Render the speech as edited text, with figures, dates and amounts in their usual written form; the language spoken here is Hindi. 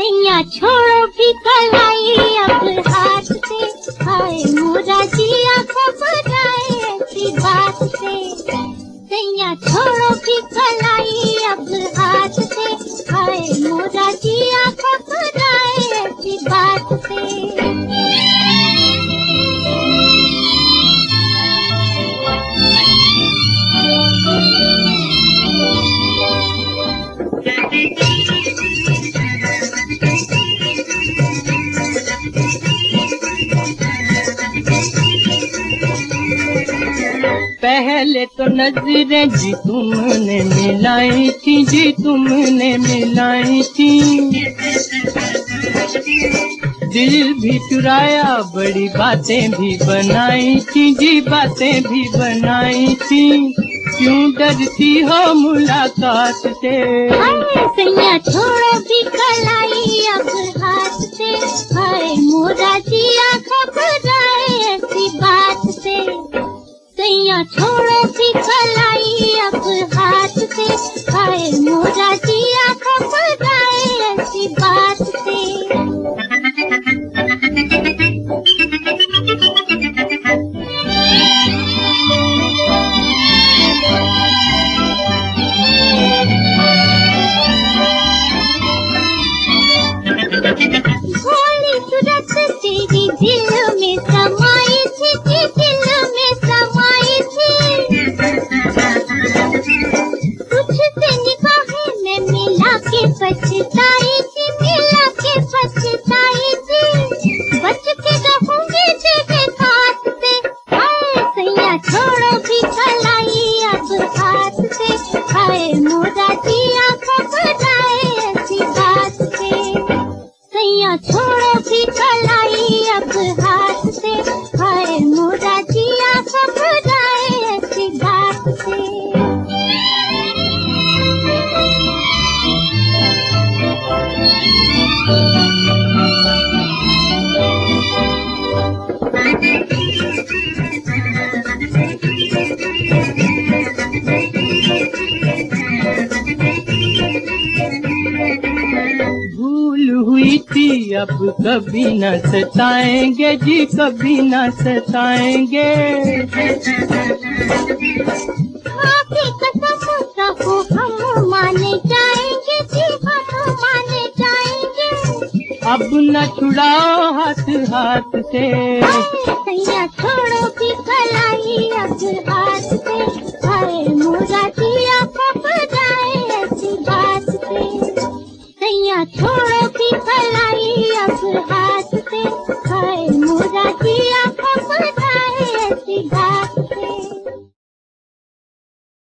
सैया छोड़ो भी कलाई अब हाथ से, हाय मोरा जिया घबराए ऐसी बात से। सैया छोड़ो भी कलाई अब हाथ से, हाय मोरा जिया घबराए ऐसी बात से। पहले तो नजरें जी तुमने मिलाई थी, जी तुमने मिलाई थी। दिल भी चुराया, बड़ी बातें भी बनाई थी, जी बातें भी बनाई थी। क्यों डरती हो मुलाकात से? सैया छोड़ो भी कलाई अब हाथ से, हाय मोरा जिया घबराए ऐसी बात से। सैया छोड़ो भी कलाई अब हाथ से, हाय मोरा जिया घबराए ऐसी बात से। भोली सूरत तेरी दिल में समाई थी, दिल में समाई थी। तुझसे निगाहें में मिला के पछताई थी, मिला के पछताई थी। बच के रहूंगी तेरे हाथ से, हाय सैया छोड़ो भी कलाई अब हाथ से, हाय मोरा जिया घबराए ऐसी बात से। सैया छोड़ो भी कलाई अब हाथ से, हाय मोरा जिया घबराए ऐसी बात से। भूल हुई थी अब कभी न सताएंगे जी, कभी न सताएंगे। आपकी कसम कहो हम माने जाएंगे जी, हम माने जाएंगे। अब न छुड़ाओ हाथ हाथ से। सैया छोड़ो भी कलाई अब हाथ से, हाय मोरा जिया घबराए ऐसी बात से। सैया छोड़ो भी कलाई अब हाथ से, हाय मोरा जिया घबराए ऐसी बात।